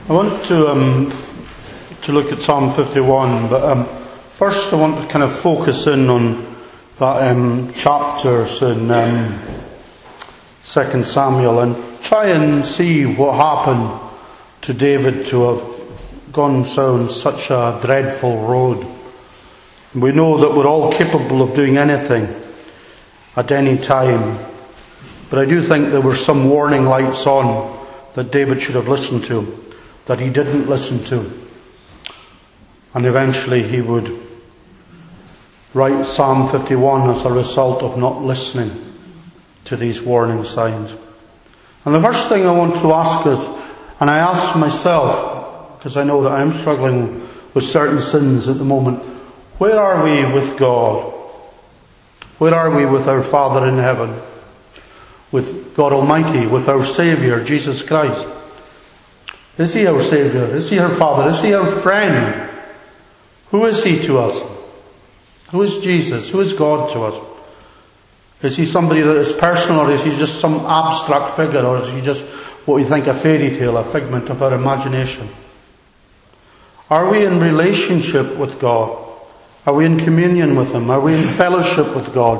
I want to look at Psalm 51, but first I want to kind of focus in on that chapters in 2 Samuel and try and see what happened to David to have gone down such a dreadful road. We know that we're all capable of doing anything at any time, but I do think there were some warning lights on that David should have listened to, that he didn't listen to. And eventually he would write Psalm 51 as a result of not listening to these warning signs. And the first thing I want to ask is, and I ask myself, because I know that I'm struggling with certain sins at the moment, where are we with God? Where are we with our Father in heaven? With God Almighty, with our Saviour, Jesus Christ? Is He our Saviour? Is He our Father? Is He our friend? Who is He to us? Who is Jesus? Who is God to us? Is He somebody that is personal, or is He just some abstract figure, or is He just what we think a fairy tale, a figment of our imagination? Are we in relationship with God? Are we in communion with Him? Are we in fellowship with God?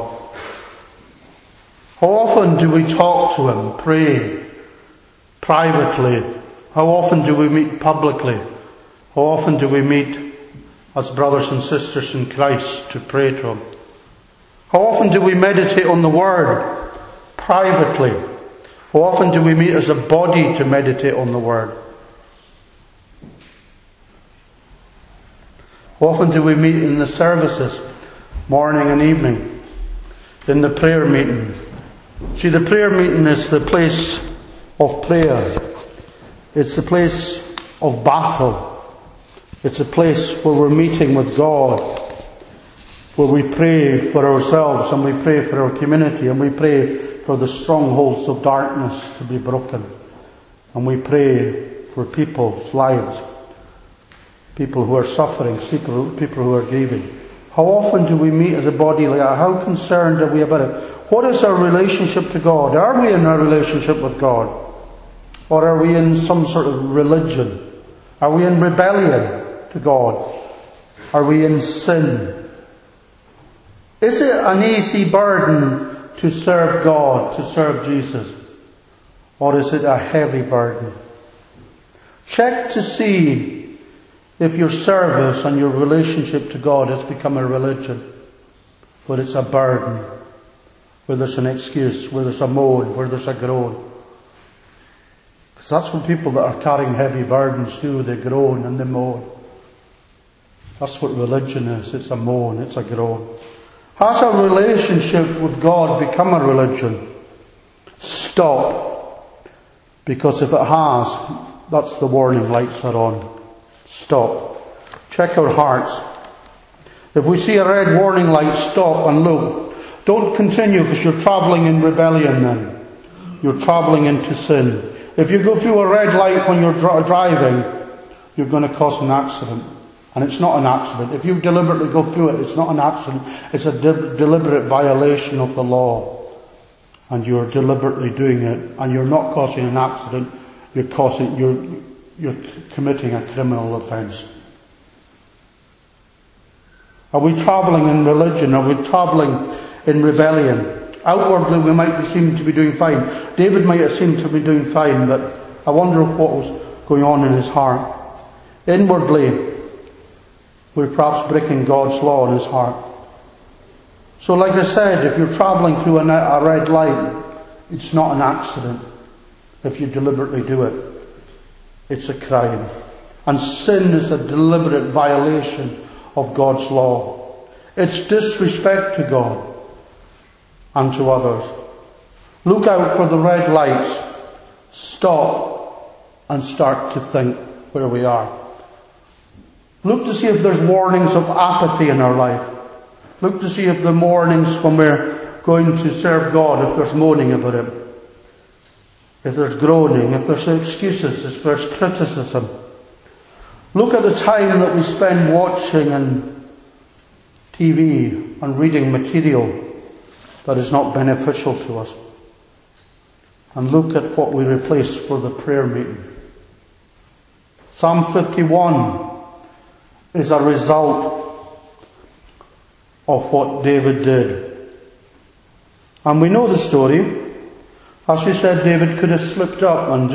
How often do we talk to Him, pray privately? How often do we meet publicly? How often do we meet as brothers and sisters in Christ to pray to Him? How often do we meditate on the Word privately? How often do we meet as a body to meditate on the Word? How often do we meet in the services, morning and evening, in the prayer meeting? See, the prayer meeting is the place of prayer. It's the place of battle. It's a place where we're meeting with God, where we pray for ourselves and we pray for our community and we pray for the strongholds of darkness to be broken. And we pray for people's lives, people who are suffering, people who are grieving. How often do we meet as a body like that? How concerned are we about it? What is our relationship to God? Are we in a relationship with God? Or are we in some sort of religion? Are we in rebellion to God? Are we in sin? Is it an easy burden to serve God, to serve Jesus? Or is it a heavy burden? Check to see if your service and your relationship to God has become a religion, where it's a burden, where there's an excuse, where there's a moan, where there's a groan. Because that's what people that are carrying heavy burdens do. They groan and they moan. That's what religion is. It's a moan, it's a groan. Has a relationship with God become a religion? Stop. Because if it has, that's the warning lights are on. Stop. Check our hearts. If we see a red warning light, stop and look. Don't continue, because you're travelling in rebellion then. You're travelling into sin. If you go through a red light when you're driving, you're going to cause an accident. And it's not an accident. If you deliberately go through it, it's not an accident. It's a deliberate violation of the law. And you're deliberately doing it. And you're not causing an accident. You're committing a criminal offence. Are we travelling in religion? Are we travelling in rebellion? Outwardly we might seem to be doing fine. David might have seemed to be doing fine, but I wonder what was going on in his heart. Inwardly, we're perhaps breaking God's law in his heart. So like I said, if you're travelling through a red light, it's not an accident. If you deliberately do it, it's a crime. And sin is a deliberate violation of God's law. It's disrespect to God and to others. Look out for the red lights. Stop and start to think where we are. Look to see if there's warnings of apathy in our life. Look to see if the warnings when we're going to serve God, if there's moaning about Him, if there's groaning, if there's excuses, if there's criticism. Look at the time that we spend watching and TV and reading material that is not beneficial to us. And look at what we replace for the prayer meeting. Psalm 51 is a result of what David did. And we know the story. As we said, David could have slipped up and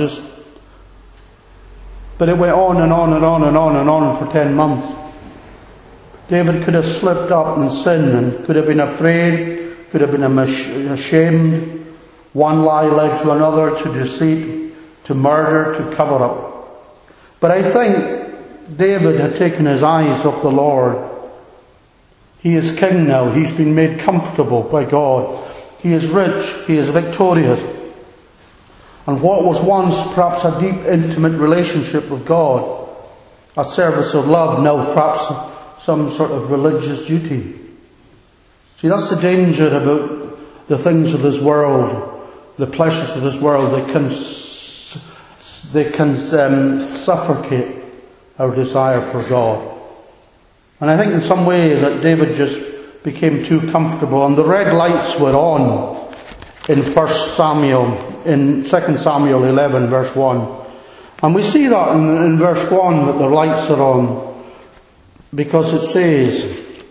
but it went on and on and on and on and on for 10 months. David could have slipped up and sinned and could have been afraid, could have been ashamed. One lie led to another, to deceit, to murder, to cover up. But I think David had taken his eyes off the Lord. He is king now. He's been made comfortable by God. He is rich. He is victorious. And what was once perhaps a deep, intimate relationship with God, a service of love, now perhaps some sort of religious duty. See, that's the danger about the things of this world, the pleasures of this world. They can suffocate our desire for God. And I think in some way that David just became too comfortable, and the red lights were on in 2 Samuel 11 verse 1. And we see that in verse 1 that the lights are on, because it says,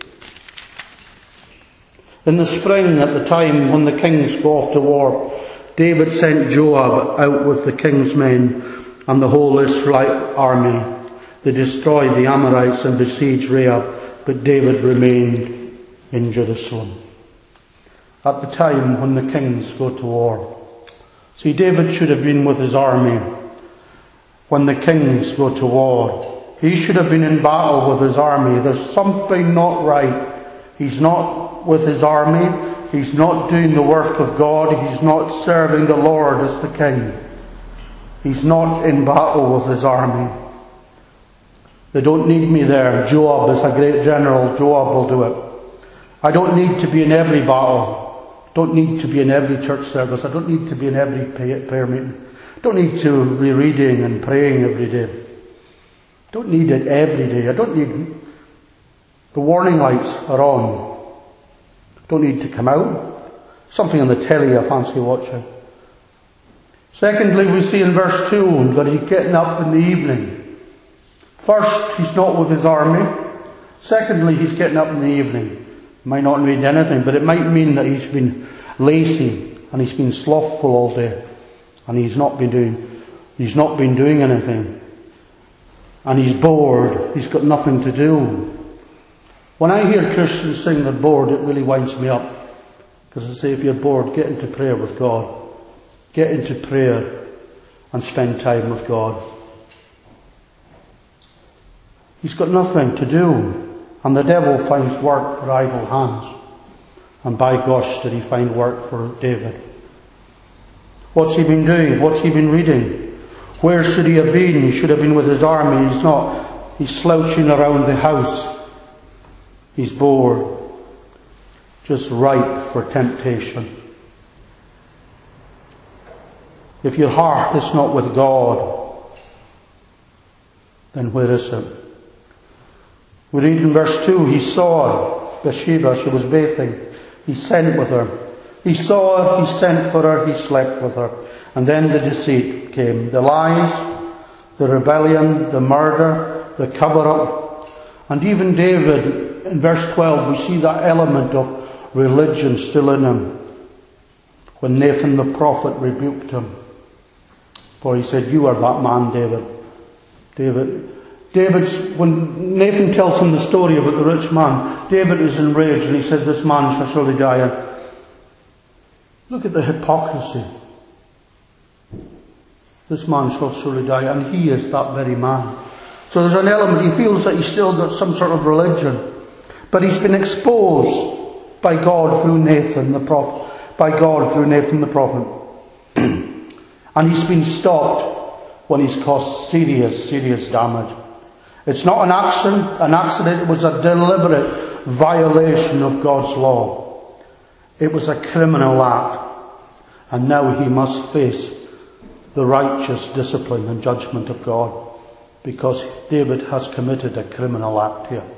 in the spring at the time when the kings go off to war, David sent Joab out with the king's men and the whole Israelite army. They destroyed the Amorites and besieged Rahab, but David remained in Jerusalem. At the time when the kings go to war. See, David should have been with his army when the kings go to war. He should have been in battle with his army. There's something not right. He's not with his army. He's not doing the work of God. He's not serving the Lord as the king. He's not in battle with his army. They don't need me there. Joab is a great general. Joab will do it. I don't need to be in every battle. Don't need to be in every church service. I don't need to be in every prayer meeting. Don't need to be reading and praying every day. Don't need it every day. I don't need... The warning lights are on. Don't need to come out. Something on the telly I fancy watching. Secondly, we see in verse 2 that he's getting up in the evening. First, he's not with his army. Secondly, he's getting up in the evening. Might not mean anything, but it might mean that he's been lazy and he's been slothful all day, and he's not been doing anything, and he's bored. He's got nothing to do. When I hear Christians sing they're bored, it really winds me up, because I say, if you're bored, get into prayer with God. Get into prayer and spend time with God. He's got nothing to do. And the devil finds work for idle hands. And by gosh, did he find work for David. What's he been doing? What's he been reading? Where should he have been? He should have been with his army. He's not. He's slouching around the house. He's bored. Just ripe for temptation. If your heart is not with God, then where is it? We read in verse 2, he saw Bathsheba, she was bathing. He sent with her. He saw her, he sent for her, he slept with her. And then the deceit came. The lies, the rebellion, the murder, the cover-up. And even David, in verse 12, we see that element of religion still in him. When Nathan the prophet rebuked him. For he said, you are that man, David. When Nathan tells him the story about the rich man, David is enraged and he said, this man shall surely die. And look at the hypocrisy. This man shall surely die, and he is that very man. So there's an element, he feels that he's still got some sort of religion. But he's been exposed by God through Nathan the prophet. And he's been stopped when he's caused serious damage. It's not an accident, it was a deliberate violation of God's law. It was a criminal act. And now he must face the righteous discipline and judgment of God, because David has committed a criminal act here.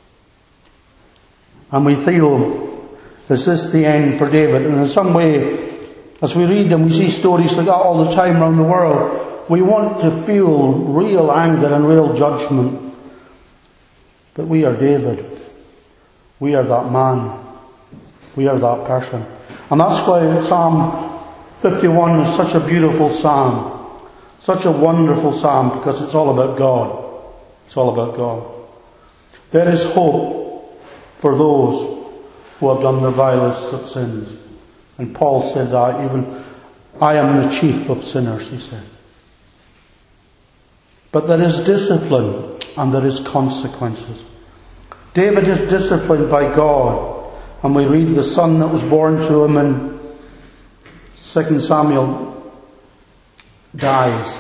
And we feel, is this the end for David? And in some way, as we read them, we see stories like that all the time around the world. we want to feel real anger and real judgment. But we are David. We are that man. We are that person. And that's why Psalm 51 is such a beautiful psalm. Such a wonderful psalm, because it's all about God. It's all about God. There is hope for those who have done the vilest of sins. And Paul said that, even I am the chief of sinners, he said. But there is discipline and there is consequences. David is disciplined by God, and we read the son that was born to him in 2 Samuel dies.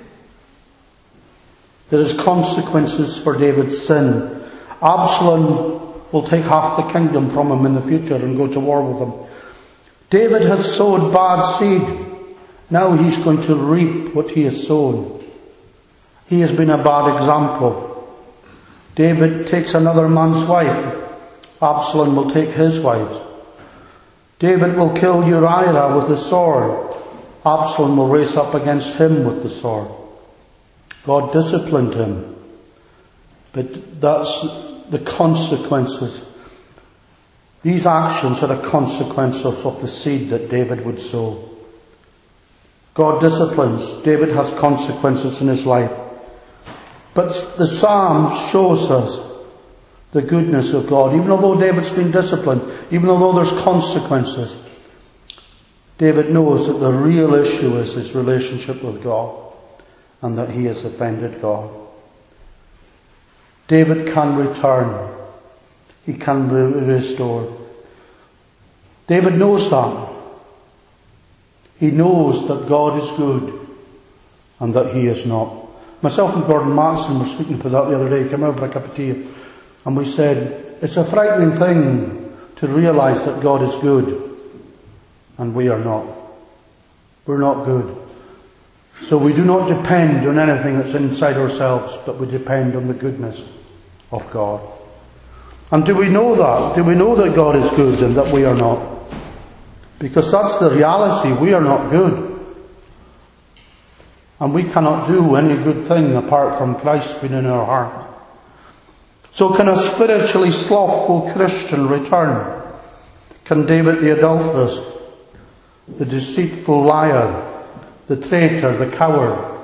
There is consequences for David's sin. Absalom will take half the kingdom from him in the future and go to war with him. David has sowed bad seed. Now he's going to reap what he has sown. He has been a bad example. David takes another man's wife. Absalom will take his wives. David will kill Uriah with the sword. Absalom will race up against him with the sword. God disciplined him. But that's the consequences. These actions are a consequence of the seed that David would sow. God disciplines. David has consequences in his life. But the Psalm shows us the goodness of God. Even although David's been disciplined, even although there's consequences, David knows that the real issue is his relationship with God and that he has offended God. David can return. He can be restored. David knows that. He knows that God is good and that he is not. Myself and Gordon Matson were speaking about that the other day. He came over for a cup of tea and we said, it's a frightening thing to realise that God is good and we are not. We're not good. So we do not depend on anything that's inside ourselves, but we depend on the goodness of God. And do we know that? Do we know that God is good and that we are not? Because that's the reality. We are not good. And we cannot do any good thing apart from Christ being in our heart. So can a spiritually slothful Christian return? Can David the adulteress, the deceitful liar, the traitor, the coward,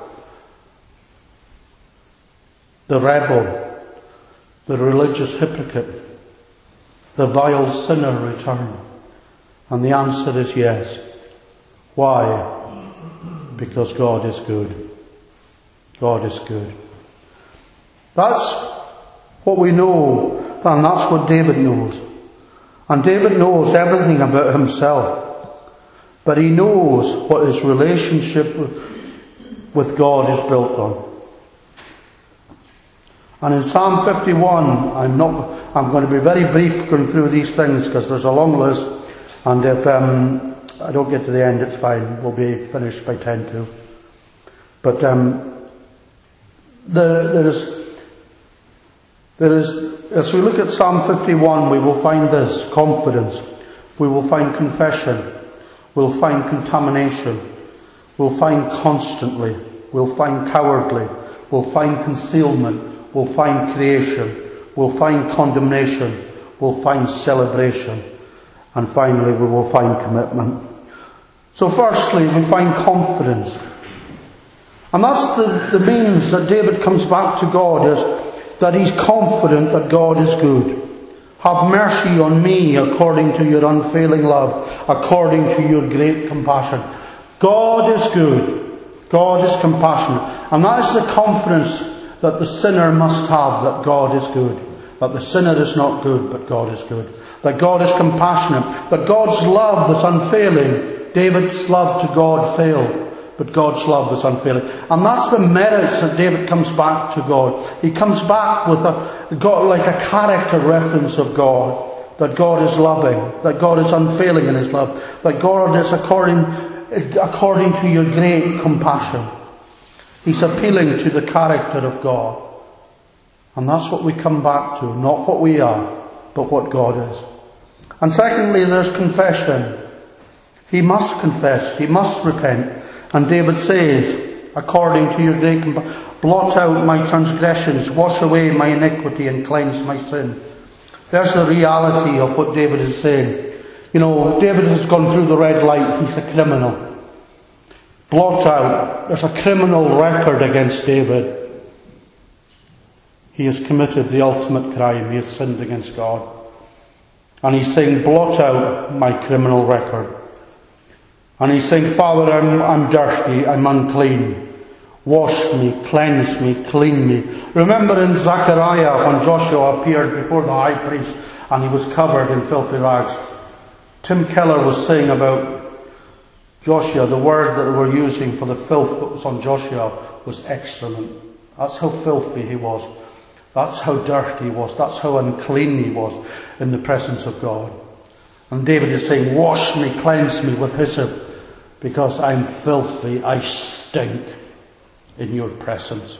the rebel, the religious hypocrite, the vile sinner return? And the answer is yes. Why? Because God is good. God is good. That's what we know, and that's what David knows. And David knows everything about himself, but he knows what his relationship with God is built on. And in Psalm 51, I'm going to be very brief going through these things because there's a long list, and if I don't get to the end, it's fine. We'll be finished by 10 to. But there is, as we look at Psalm 51, we will find this confidence. We will find confession. We'll find contamination. We'll find constantly. We'll find cowardly. We'll find concealment. We'll find creation. We'll find condemnation. We'll find celebration. And finally, we will find commitment. So firstly, we find confidence. And that's the means that David comes back to God, is that he's confident that God is good. Have mercy on me according to your unfailing love, according to your great compassion. God is good. God is compassionate. And that is the confidence that the sinner must have, that God is good. That the sinner is not good, but God is good. That God is compassionate. That God's love was unfailing. David's love to God failed, but God's love was unfailing. And that's the merits that David comes back to God. He comes back with like a character reference of God. That God is loving. That God is unfailing in his love. That God is according to your great compassion. He's appealing to the character of God. And that's what we come back to. Not what we are, but what God is. And secondly, there's confession. He must confess. He must repent. And David says, according to your great blot out my transgressions, wash away my iniquity and cleanse my sin. There's the reality of what David is saying. You know, David has gone through the red light. He's a criminal. Blot out. There's a criminal record against David. He has committed the ultimate crime. He has sinned against God. And he's saying, blot out my criminal record. And he's saying, Father, I'm dirty, I'm unclean. Wash me, cleanse me, clean me. Remember in Zechariah when Joshua appeared before the high priest and he was covered in filthy rags. Tim Keller was saying about Joshua, the word that we're using for the filth that was on Joshua was excrement. That's how filthy he was. That's how dirty he was. That's how unclean he was in the presence of God. And David is saying, wash me, cleanse me with hyssop, because I'm filthy, I stink in your presence.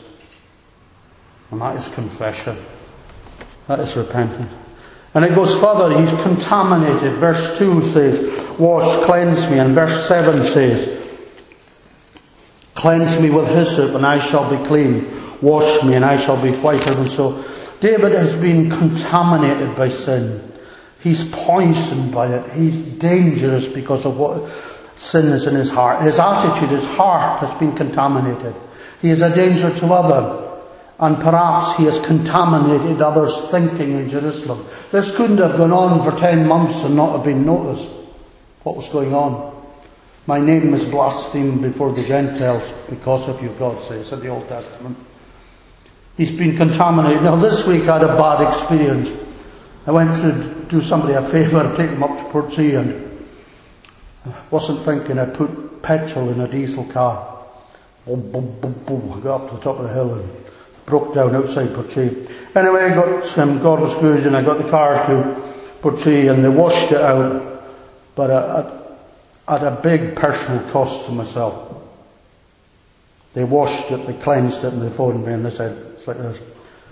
And that is confession. That is repentance. And it goes further, he's contaminated. Verse 2 says, wash, cleanse me. And verse 7 says, cleanse me with hyssop and I shall be clean. Wash me and I shall be whiter than snow. David has been contaminated by sin. He's poisoned by it. He's dangerous because of what sin is in his heart. His attitude, his heart has been contaminated. He is a danger to others. And perhaps he has contaminated others' thinking in Jerusalem. This couldn't have gone on for 10 months and not have been noticed. What was going on? My name is blasphemed before the Gentiles because of you, God says in the Old Testament. He's been contaminated. Now this week I had a bad experience. I went to do somebody a favour, take them up to Portree, and I wasn't thinking. I put petrol in a diesel car. Boom, boom, boom, boom. I got up to the top of the hill and broke down outside Portree. Anyway, I got God was good, and I got the car to Portree, and they washed it out. But at a big personal cost to myself. They washed it, they cleansed it, and they phoned me, and they said, it's like this.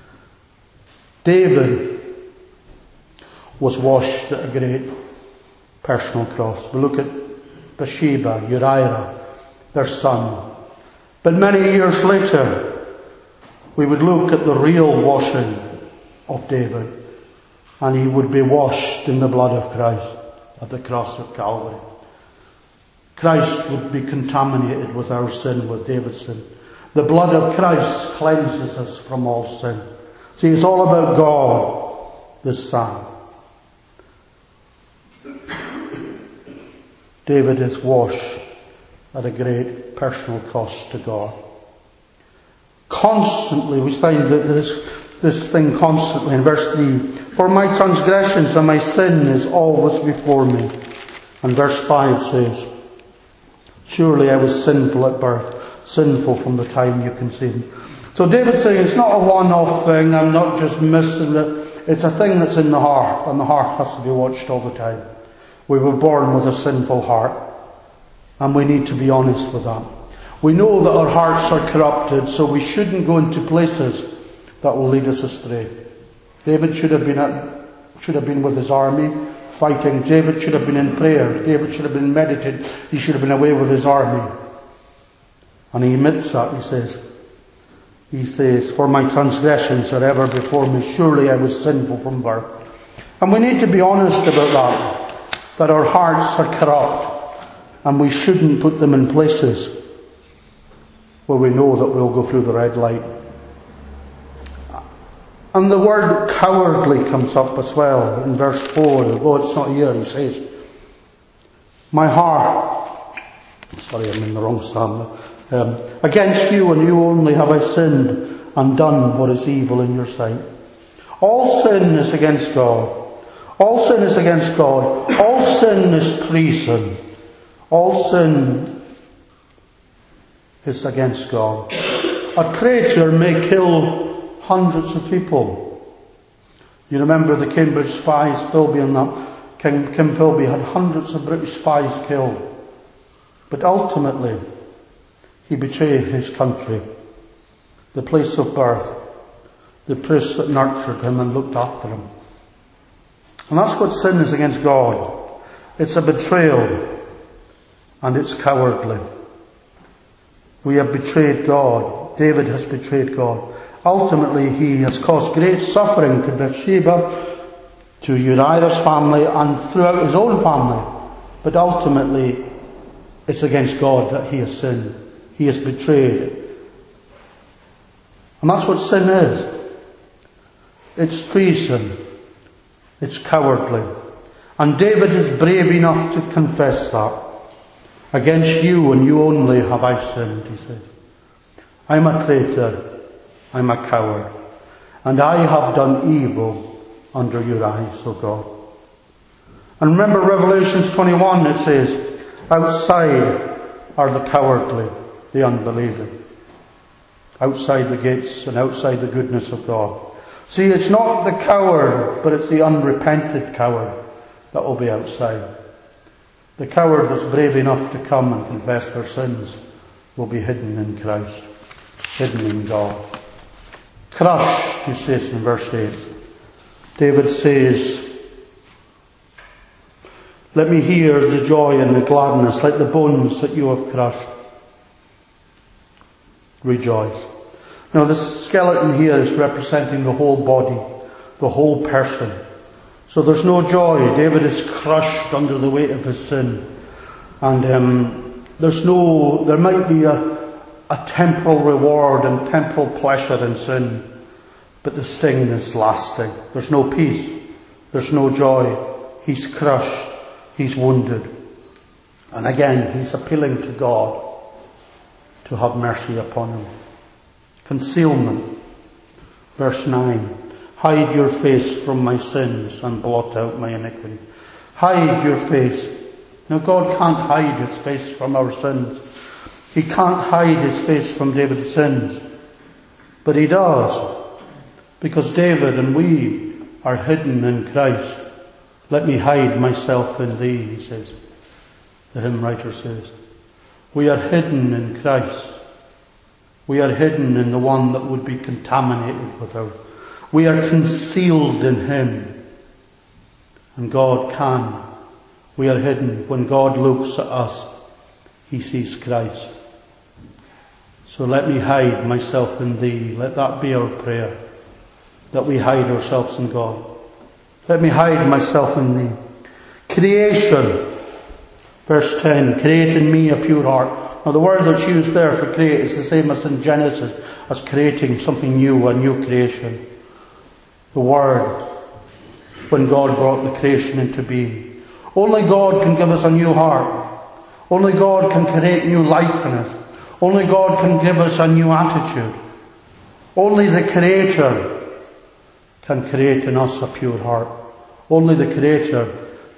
David was washed at a great personal cost. We look at Bathsheba, Uriah, their son. But many years later, we would look at the real washing of David, and he would be washed in the blood of Christ at the cross of Calvary. Christ would be contaminated with our sin, with David's sin. The blood of Christ cleanses us from all sin. See, it's all about God, the Son. David is washed at a great personal cost to God. Constantly, we find that this thing constantly in verse 3. For my transgressions and my sin is always before me. And verse 5 says, surely I was sinful at birth, sinful from the time you conceived me. So David's saying it's not a one-off thing, I'm not just missing it. It's a thing that's in the heart, and the heart has to be watched all the time. We were born with a sinful heart, and we need to be honest with that. We know that our hearts are corrupted, so we shouldn't go into places that will lead us astray. David should have been with his army, fighting. David should have been in prayer. David should have been meditating. He should have been away with his army. And he admits that, he says, for my transgressions are ever before me. Surely I was sinful from birth. And we need to be honest about that our hearts are corrupt, and we shouldn't put them in places where we know that we'll go through the red light. And the word cowardly comes up as well in verse 4. Although it's not here, he says, my heart, sorry, I'm in the wrong psalm. Against you and you only have I sinned and done what is evil in your sight. All sin is against God. All sin is against God. All sin is treason. All sin is against God. A traitor may kill hundreds of people. You remember the Cambridge spies, Philby and that. Kim Philby had hundreds of British spies killed. But ultimately, he betrayed his country, the place of birth, the place that nurtured him and looked after him. And that's what sin is against God. It's a betrayal, and it's cowardly. We have betrayed God. David has betrayed God. Ultimately, he has caused great suffering to Bathsheba, to Uriah's family, and throughout his own family. But ultimately, it's against God that he has sinned. He has betrayed. And that's what sin is. It's treason. It's cowardly. And David is brave enough to confess that. Against you and you only have I sinned, he says. I'm a traitor. I'm a coward. And I have done evil under your eyes, O God. And remember Revelation 21, it says, outside are the cowardly, the unbelieving. Outside the gates and outside the goodness of God. See, it's not the coward, but it's the unrepented coward that will be outside. The coward that's brave enough to come and confess their sins will be hidden in Christ, hidden in God. Crushed, he says in verse 8. David says, let me hear the joy and the gladness, like the bones that you have crushed. Rejoice. Now the skeleton here is representing the whole body, the whole person. So there's no joy. David is crushed under the weight of his sin. And there might be a temporal reward and temporal pleasure in sin. But the sting is lasting. There's no peace. There's no joy. He's crushed. He's wounded. And again, he's appealing to God to have mercy upon him. Concealment. Verse 9. Hide your face from my sins and blot out my iniquity. Hide your face. Now God can't hide his face from our sins. He can't hide his face from David's sins. But he does. Because David and we are hidden in Christ. Let me hide myself in thee, he says. The hymn writer says. We are hidden in Christ. We are hidden in the one that would be contaminated with our. We are concealed in him. And God can. We are hidden. When God looks at us, he sees Christ. So let me hide myself in thee. Let that be our prayer. That we hide ourselves in God. Let me hide myself in thee. Creation. Verse 10. Create in me a pure heart. Now the word that's used there for create is the same as in Genesis, as creating something new, a new creation. The word, when God brought the creation into being. Only God can give us a new heart. Only God can create new life in us. Only God can give us a new attitude. Only the Creator can create in us a pure heart. Only the Creator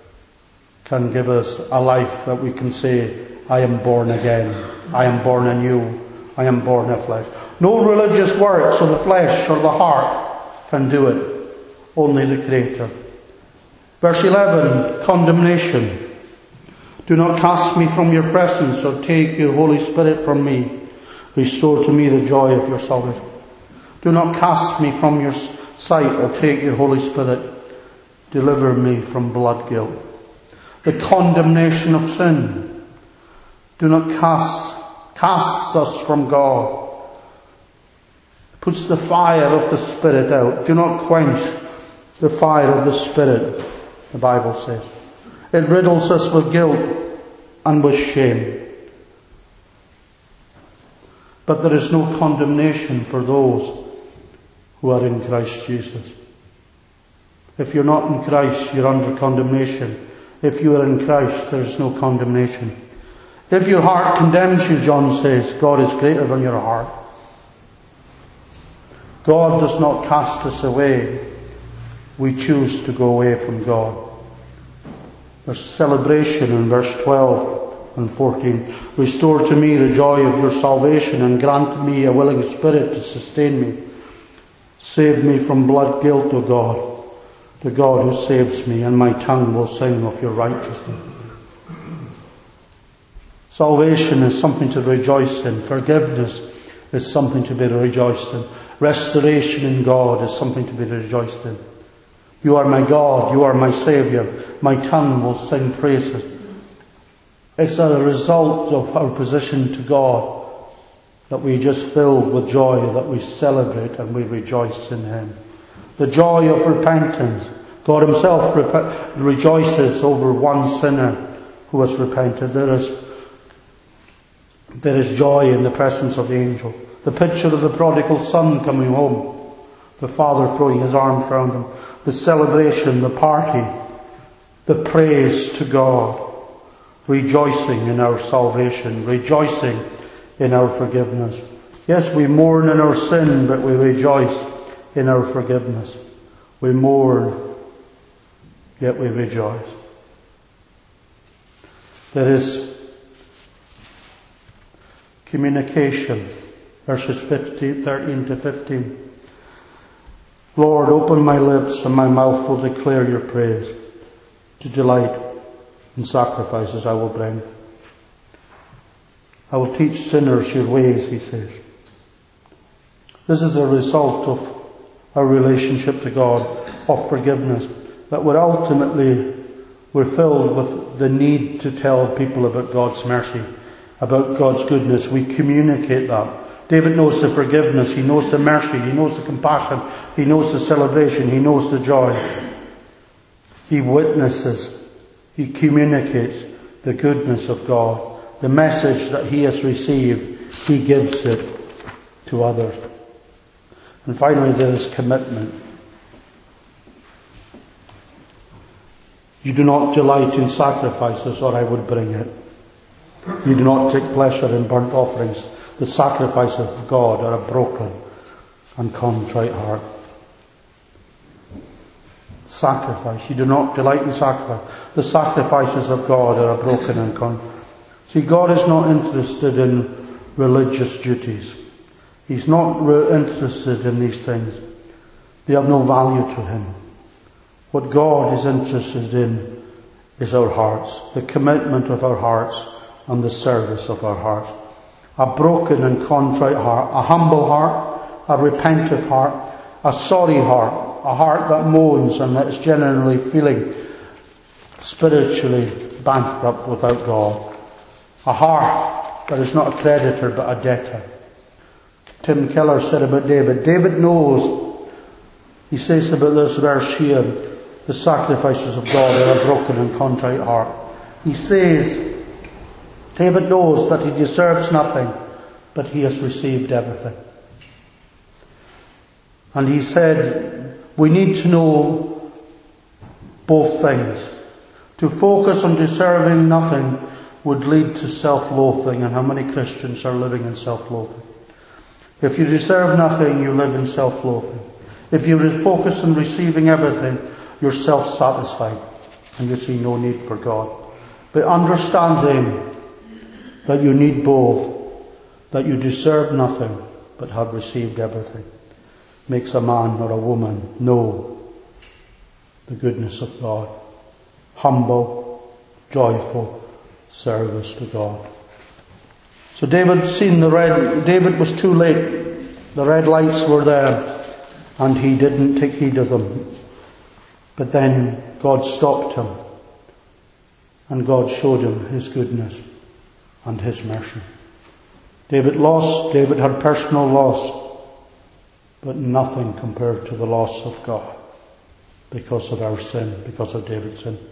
can give us a life that we can say, I am born again. I am born anew. I am born of flesh. No religious works of the flesh or the heart can do it. Only the Creator. Verse 11, condemnation. Do not cast me from your presence or take your Holy Spirit from me. Restore to me the joy of your salvation. Do not cast me from your sight or take your Holy Spirit. Deliver me from blood guilt. The condemnation of sin. Do not casts us from God. Puts the fire of the Spirit out. Do not quench the fire of the Spirit, the Bible says. It riddles us with guilt and with shame. But there is no condemnation for those who are in Christ Jesus. If you're not in Christ, you're under condemnation. If you are in Christ, there is no condemnation. If your heart condemns you, John says, God is greater than your heart. God does not cast us away. We choose to go away from God. There's celebration in verse 12 and 14. Restore to me the joy of your salvation and grant me a willing spirit to sustain me. Save me from blood guilt, O God, the God who saves me, and my tongue will sing of your righteousness. Salvation is something to rejoice in. Forgiveness is something to be rejoiced in. Restoration in God is something to be rejoiced in. You are my God, you are my Saviour. My tongue will sing praises. It's a result of our position to God that we just filled with joy, that we celebrate and we rejoice in Him. The joy of repentance. God Himself rejoices over one sinner who has repented. There is joy in the presence of the angel. The picture of the prodigal son coming home, the father throwing his arms around him, the celebration, the party, the praise to God, rejoicing in our salvation, rejoicing in our forgiveness. Yes, we mourn in our sin, but we rejoice in our forgiveness. We mourn, yet we rejoice. There is communication, verses 13 to 15. Lord, open my lips and my mouth will declare your praise. To delight in sacrifices I will bring. I will teach sinners your ways, he says. This is a result of our relationship to God, of forgiveness, that we're filled with the need to tell people about God's mercy, about God's goodness. We communicate that. David knows the forgiveness, he knows the mercy, he knows the compassion, he knows the celebration, he knows the joy. He witnesses, he communicates the goodness of God. The message that he has received, he gives it to others. And finally, there is commitment. You do not delight in sacrifices, or I would bring it. You do not take pleasure in burnt offerings. The sacrifices of God are a broken and contrite heart. Sacrifice. You do not delight in sacrifice. The sacrifices of God are a broken and contrite. See, God is not interested in religious duties. He's not interested in these things. They have no value to Him. What God is interested in is our hearts, the commitment of our hearts and the service of our hearts. A broken and contrite heart, a humble heart, a repentive heart, a sorry heart, a heart that moans and that is genuinely feeling spiritually bankrupt without God. A heart that is not a creditor but a debtor. Tim Keller said about David knows, he says about this verse here, the sacrifices of God are a broken and contrite heart. He says, David knows that he deserves nothing, but he has received everything. And he said, we need to know both things. To focus on deserving nothing would lead to self-loathing, and how many Christians are living in self-loathing? If you deserve nothing, you live in self-loathing. If you focus on receiving everything, you're self-satisfied, and you see no need for God. But understanding that you need both, that you deserve nothing but have received everything, makes a man or a woman know the goodness of God. Humble, joyful service to God. So David was too late. The red lights were there and he didn't take heed of them. But then God stopped him and God showed him His goodness and His mercy. David had personal loss, but nothing compared to the loss of God because of our sin, because of David's sin.